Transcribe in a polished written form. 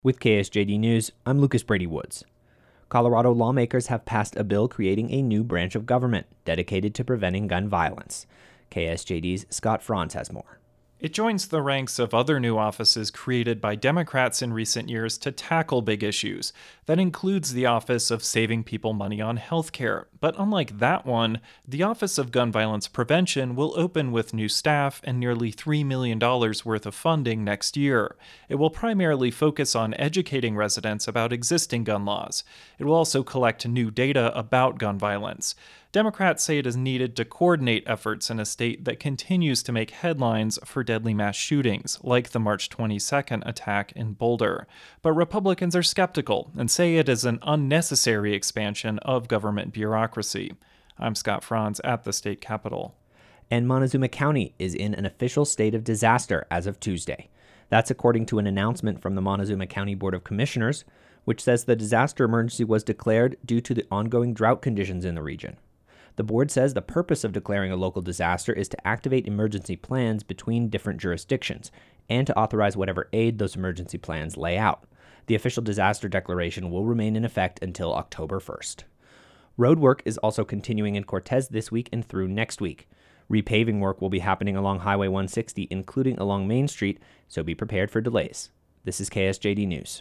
With KSJD News, I'm Lucas Brady Woods. Colorado lawmakers have passed a bill creating a new branch of government dedicated to preventing gun violence. KSJD's Scott Franz has more. It joins the ranks of other new offices created by Democrats in recent years to tackle big issues. That includes the Office of Saving People Money on Healthcare. But unlike that one, the Office of Gun Violence Prevention will open with new staff and nearly $3 million worth of funding next year. It will primarily focus on educating residents about existing gun laws. It will also collect new data about gun violence. Democrats say it is needed to coordinate efforts in a state that continues to make headlines for deadly mass shootings, like the March 22nd attack in Boulder. But Republicans are skeptical and say it is an unnecessary expansion of government bureaucracy. I'm Scott Franz at the state capitol. And Montezuma County is in an official state of disaster as of Tuesday. That's according to an announcement from the Montezuma County Board of Commissioners, which says the disaster emergency was declared due to the ongoing drought conditions in the region. The board says the purpose of declaring a local disaster is to activate emergency plans between different jurisdictions and to authorize whatever aid those emergency plans lay out. The official disaster declaration will remain in effect until October 1st. Road work is also continuing in Cortez this week and through next week. Repaving work will be happening along Highway 160, including along Main Street, so be prepared for delays. This is KSJD News.